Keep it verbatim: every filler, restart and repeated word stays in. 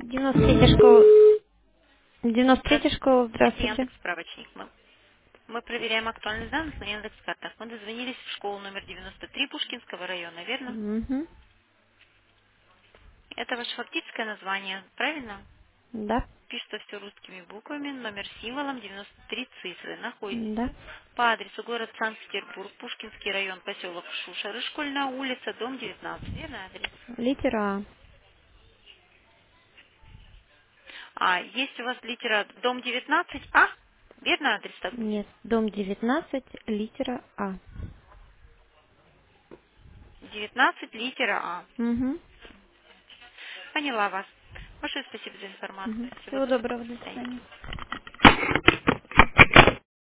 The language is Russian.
девяносто третья школа. девяносто третья Здравствуйте. школа, Это здравствуйте. Яндекс справочник. Мы, мы проверяем актуальность данных на Яндекс картах. Мы дозвонились в школу номер девяносто три Пушкинского района, верно? Угу. Это ваше фактическое название, правильно? Да, Пишется все русскими буквами, номер символом девяносто три цифры. Находитесь да. по адресу город Санкт-Петербург, Пушкинский район, поселок Шушары, Школьная улица, дом девятнадцать. Верный адрес? Литера А. А, есть у вас литера дом девятнадцать А? Верный адрес так будет? Нет, дом девятнадцать, литера А. девятнадцать литера А. Угу. Поняла вас. Большое спасибо за информацию. Угу. Всего Всего доброго. доброго, До до свидания. свидания.